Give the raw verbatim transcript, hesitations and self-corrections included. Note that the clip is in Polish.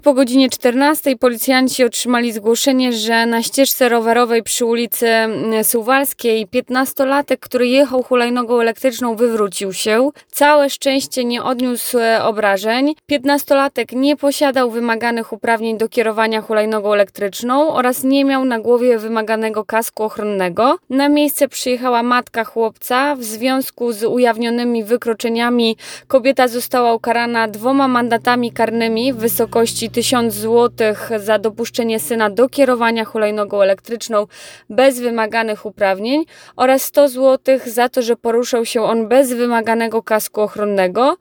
Po godzinie czternastej policjanci otrzymali zgłoszenie, że na ścieżce rowerowej przy ulicy Suwalskiej piętnastolatek, który jechał hulajnogą elektryczną, wywrócił się. Całe szczęście nie odniósł obrażeń. piętnastolatek nie posiadał wymaganych uprawnień do kierowania hulajnogą elektryczną oraz nie miał na głowie wymaganego kasku ochronnego. Na miejsce przyjechała matka chłopca. W związku z ujawnionymi wykroczeniami kobieta została ukarana dwoma mandatami karnymi w wysokości tysiąc złotych za dopuszczenie syna do kierowania hulajnogą elektryczną bez wymaganych uprawnień oraz sto złotych za to, że poruszał się on bez wymaganego kasku ochronnego.